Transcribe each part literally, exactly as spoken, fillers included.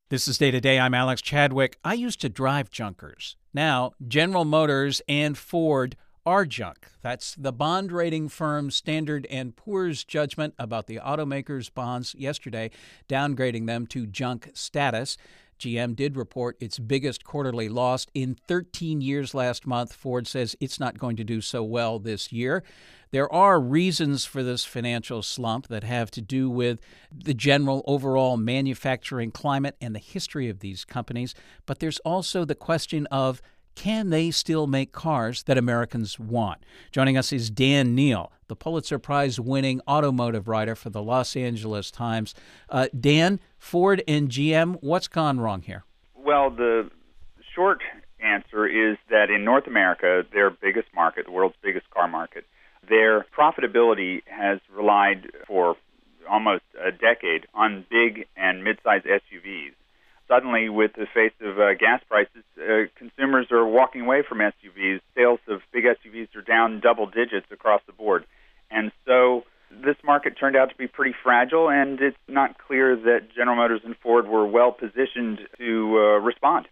This is Day to Day. I'm Alex Chadwick. I used to drive junkers. Now, General Motors and Ford are junk. That's the bond rating firm Standard and Poor's judgment about the automakers' bonds yesterday, downgrading them to junk status. G M did report its biggest quarterly loss in thirteen years last month. Ford says it's not going to do so well this year. There are reasons for this financial slump that have to do with the general overall manufacturing climate and the history of these companies. But there's also the question of, can they still make cars that Americans want? Joining us is Dan Neal, the Pulitzer Prize-winning automotive writer for the Los Angeles Times. Uh, Dan, Ford and G M, what's gone wrong here? Well, the short answer is that in North America, their biggest market, the world's biggest car market, their profitability has relied for almost a decade on big and mid-sized S U Vs. Suddenly, with the face of uh, gas prices, uh, consumers are walking away from S U Vs. Sales of big S U Vs are down double digits across the board. And so this market turned out to be pretty fragile, and it's not clear that General Motors and Ford were well positioned to uh, respond.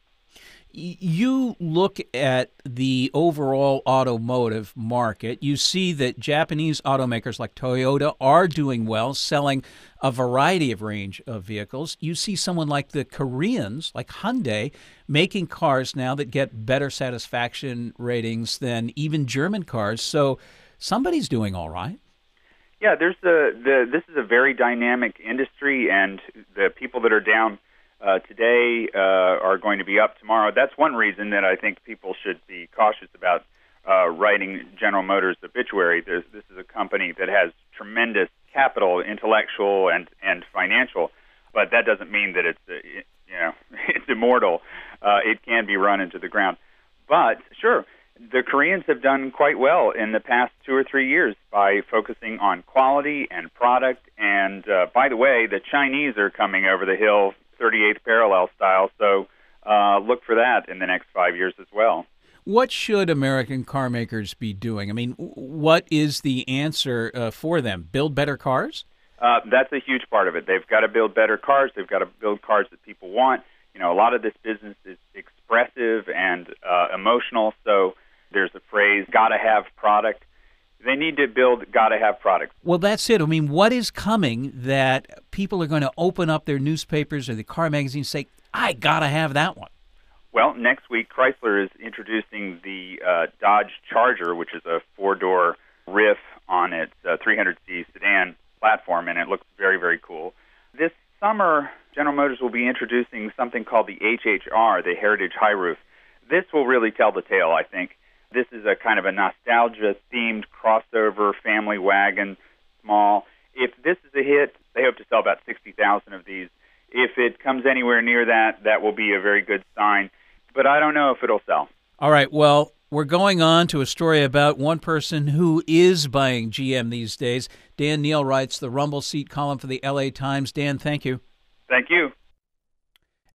You look at the overall automotive market, you see that Japanese automakers like Toyota are doing well, selling a variety of range of vehicles. You see someone like the Koreans, like Hyundai, making cars now that get better satisfaction ratings than even German cars. So somebody's doing all right. Yeah, there's the, the this is a very dynamic industry, and the people that are down Uh, today uh, are going to be up tomorrow. That's one reason that I think people should be cautious about uh, writing General Motors' obituary. There's, this is a company that has tremendous capital, intellectual and, and financial, but that doesn't mean that it's uh, you know it's immortal. Uh, it can be run into the ground. But sure, the Koreans have done quite well in the past two or three years by focusing on quality and product. And uh, by the way, the Chinese are coming over the hill, thirty-eighth parallel style, so uh, look for that in the next five years as well. What should American car makers be doing? I mean, what is the answer uh, for them? Build better cars? Uh, that's a huge part of it. They've got to build better cars. They've got to build cars that people want. You know, a lot of this business is expressive and uh, emotional, so there's a phrase, gotta have product. They need to build gotta-have products. Well, that's it. I mean, what is coming that people are going to open up their newspapers or the car magazines and say, I gotta have that one? Well, next week, Chrysler is introducing the uh, Dodge Charger, which is a four-door riff on its uh, three hundred c sedan platform, and it looks very, very cool. This summer, General Motors will be introducing something called the H H R, the Heritage High Roof. This will really tell the tale, I think. This is a kind of a nostalgia-themed crossover family wagon, small. If this is a hit, they hope to sell about sixty thousand of these. If it comes anywhere near that, that will be a very good sign. But I don't know if it'll sell. All right, well, we're going on to a story about one person who is buying G M these days. Dan Neal writes the Rumble Seat column for the L A Times. Dan, thank you. Thank you.